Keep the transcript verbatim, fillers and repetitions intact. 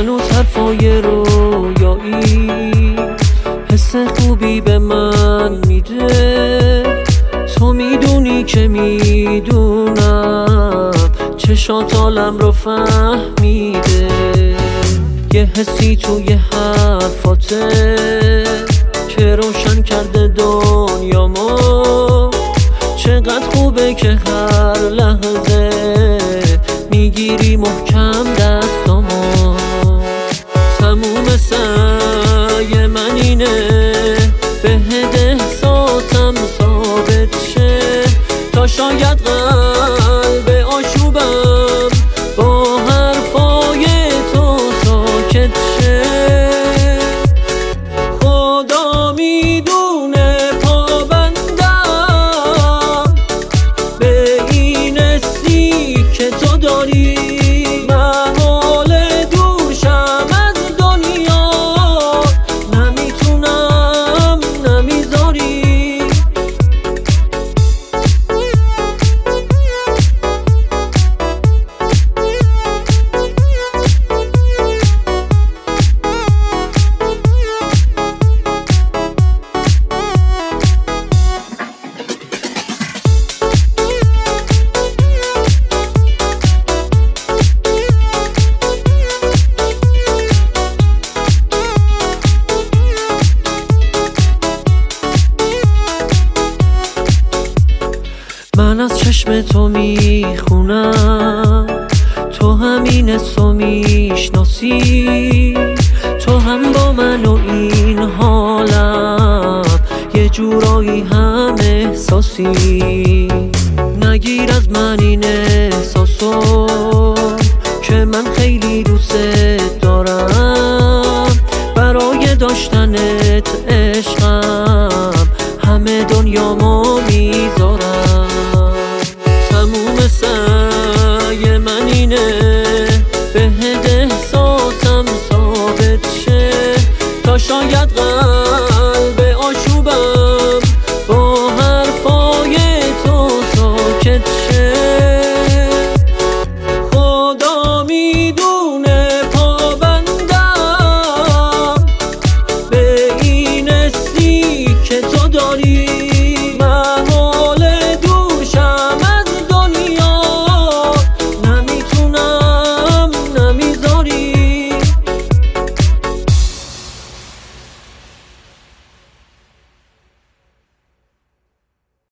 هنوز حرفای رویایی حس خوبی به من میده. تو میدونی که میدونم چشات عالم رو فهمیده. یه حسی توی حرفاته که روشن کرده دنیامو. چقدر خوبه که هر لحظه میگیری محکم دستامو. تموم سعی من اینه بهت احساسم ثابت شه، تا شاید قلب آشوبم با حرفای تو ساکت شه. خدا میدونه پابندم به این حسی که تو داری. محال دور شم از دنیا، نمیتونم نمیذاری. من از چشم تو میخونم، تو همین حسو میشناسی. تو هم با من و این حالم یه جورایی هم احساسی. نگیر از من این احساسو،